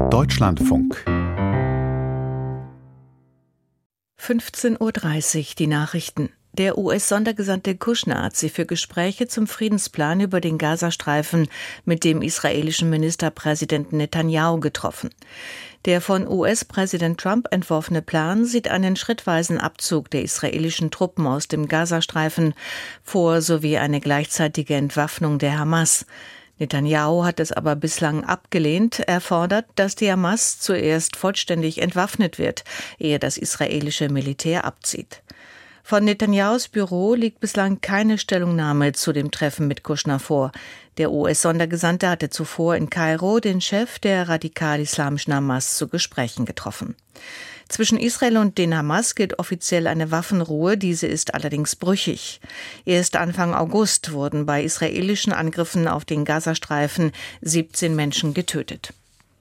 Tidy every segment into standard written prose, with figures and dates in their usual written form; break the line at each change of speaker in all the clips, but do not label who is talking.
Deutschlandfunk
15:30 Uhr, die Nachrichten. Der US-Sondergesandte Kushner hat sich für Gespräche zum Friedensplan über den Gazastreifen mit dem israelischen Ministerpräsidenten Netanyahu getroffen. Der von US-Präsident Trump entworfene Plan sieht einen schrittweisen Abzug der israelischen Truppen aus dem Gazastreifen vor sowie eine gleichzeitige Entwaffnung der Hamas. Netanyahu hat es aber bislang abgelehnt. Er fordert, dass die Hamas zuerst vollständig entwaffnet wird, ehe das israelische Militär abzieht. Von Netanyahus Büro liegt bislang keine Stellungnahme zu dem Treffen mit Kushner vor. Der US-Sondergesandte hatte zuvor in Kairo den Chef der radikal-islamischen Hamas zu Gesprächen getroffen. Zwischen Israel und den Hamas gilt offiziell eine Waffenruhe, diese ist allerdings brüchig. Erst Anfang August wurden bei israelischen Angriffen auf den Gazastreifen 17 Menschen getötet.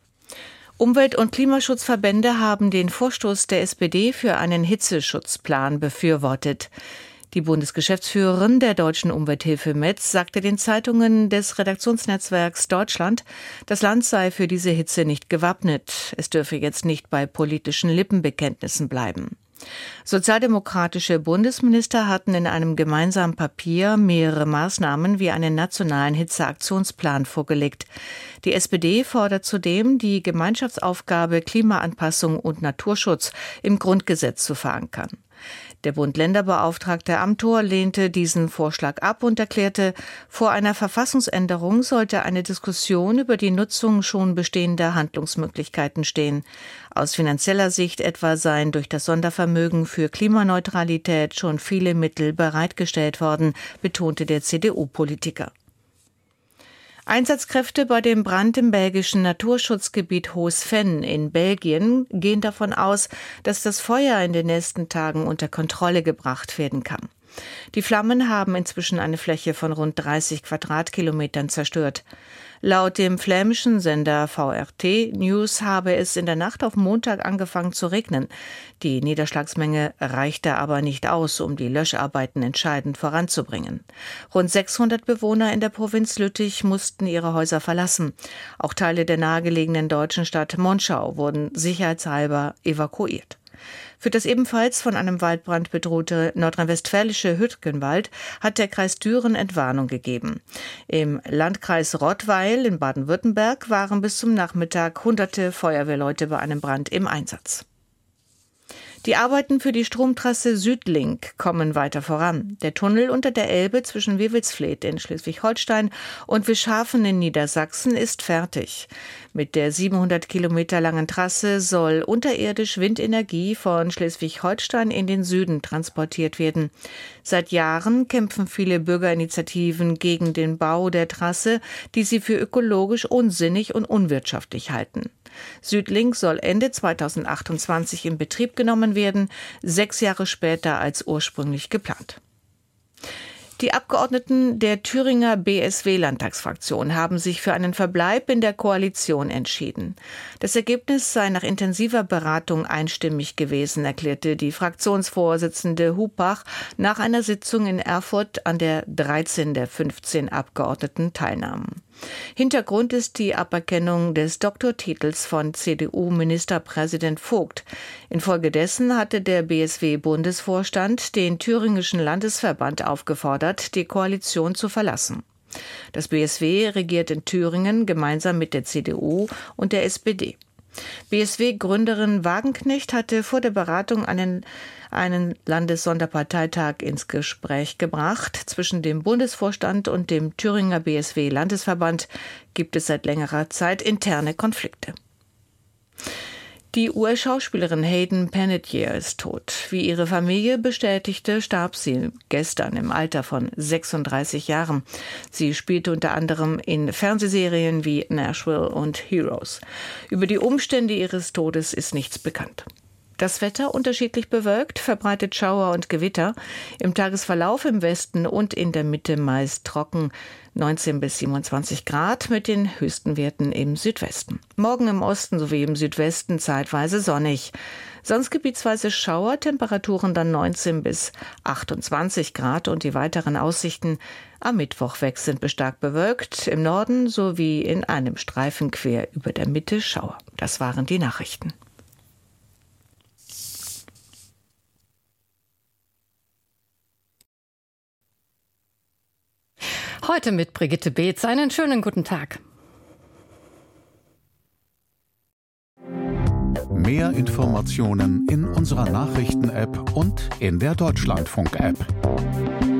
Umwelt- und Klimaschutzverbände haben den Vorstoß der SPD für einen Hitzeschutzplan befürwortet. Die Bundesgeschäftsführerin der Deutschen Umwelthilfe Metz sagte den Zeitungen des Redaktionsnetzwerks Deutschland, das Land sei für diese Hitze nicht gewappnet. Es dürfe jetzt nicht bei politischen Lippenbekenntnissen bleiben. Sozialdemokratische Bundesminister hatten in einem gemeinsamen Papier mehrere Maßnahmen wie einen nationalen Hitzeaktionsplan vorgelegt. Die SPD fordert zudem, die Gemeinschaftsaufgabe Klimaanpassung und Naturschutz im Grundgesetz zu verankern. Der Bund-Länder-Beauftragte Amthor lehnte diesen Vorschlag ab und erklärte, vor einer Verfassungsänderung sollte eine Diskussion über die Nutzung schon bestehender Handlungsmöglichkeiten stehen. Aus finanzieller Sicht etwa seien durch das Sondervermögen für Klimaneutralität schon viele Mittel bereitgestellt worden, betonte der CDU-Politiker. Einsatzkräfte bei dem Brand im belgischen Naturschutzgebiet Hoos-Venn in Belgien gehen davon aus, dass das Feuer in den nächsten Tagen unter Kontrolle gebracht werden kann. Die Flammen haben inzwischen eine Fläche von rund 30 Quadratkilometern zerstört. Laut dem flämischen Sender VRT News habe es in der Nacht auf Montag angefangen zu regnen. Die Niederschlagsmenge reichte aber nicht aus, um die Löscharbeiten entscheidend voranzubringen. Rund 600 Bewohner in der Provinz Lüttich mussten ihre Häuser verlassen. Auch Teile der nahegelegenen deutschen Stadt Monschau wurden sicherheitshalber evakuiert. Für das ebenfalls von einem Waldbrand bedrohte nordrhein-westfälische Hüttgenwald hat der Kreis Düren Entwarnung gegeben. Im Landkreis Rottweil in Baden-Württemberg waren bis zum Nachmittag hunderte Feuerwehrleute bei einem Brand im Einsatz. Die Arbeiten für die Stromtrasse Südlink kommen weiter voran. Der Tunnel unter der Elbe zwischen Wewelsfleth in Schleswig-Holstein und Wischhafen in Niedersachsen ist fertig. Mit der 700 Kilometer langen Trasse soll unterirdisch Windenergie von Schleswig-Holstein in den Süden transportiert werden. Seit Jahren kämpfen viele Bürgerinitiativen gegen den Bau der Trasse, die sie für ökologisch unsinnig und unwirtschaftlich halten. Südlink soll Ende 2028 in Betrieb genommen werden, 6 Jahre später als ursprünglich geplant. Die Abgeordneten der Thüringer BSW-Landtagsfraktion haben sich für einen Verbleib in der Koalition entschieden. Das Ergebnis sei nach intensiver Beratung einstimmig gewesen, erklärte die Fraktionsvorsitzende Hupach nach einer Sitzung in Erfurt, an der 13 der 15 Abgeordneten teilnahmen. Hintergrund ist die Aberkennung des Doktortitels von CDU-Ministerpräsident Vogt. Infolgedessen hatte der BSW-Bundesvorstand den thüringischen Landesverband aufgefordert, die Koalition zu verlassen. Das BSW regiert in Thüringen gemeinsam mit der CDU und der SPD. BSW-Gründerin Wagenknecht hatte vor der Beratung einen Landessonderparteitag ins Gespräch gebracht. Zwischen dem Bundesvorstand und dem Thüringer BSW-Landesverband gibt es seit längerer Zeit interne Konflikte. Die US-Schauspielerin Hayden Panettiere ist tot. Wie ihre Familie bestätigte, starb sie gestern im Alter von 36 Jahren. Sie spielte unter anderem in Fernsehserien wie Nashville und Heroes. Über die Umstände ihres Todes ist nichts bekannt. Das Wetter unterschiedlich bewölkt, verbreitet Schauer und Gewitter. Im Tagesverlauf im Westen und in der Mitte meist trocken, 19 bis 27 Grad mit den höchsten Werten im Südwesten. Morgen im Osten sowie im Südwesten zeitweise sonnig. Sonst gebietsweise Schauer, Temperaturen dann 19 bis 28 Grad und die weiteren Aussichten am Mittwoch weg sind stark bewölkt, im Norden sowie in einem Streifen quer über der Mitte Schauer. Das waren die Nachrichten.
Heute mit Brigitte Beetz. Einen schönen guten Tag.
Mehr Informationen in unserer Nachrichten-App und in der Deutschlandfunk-App.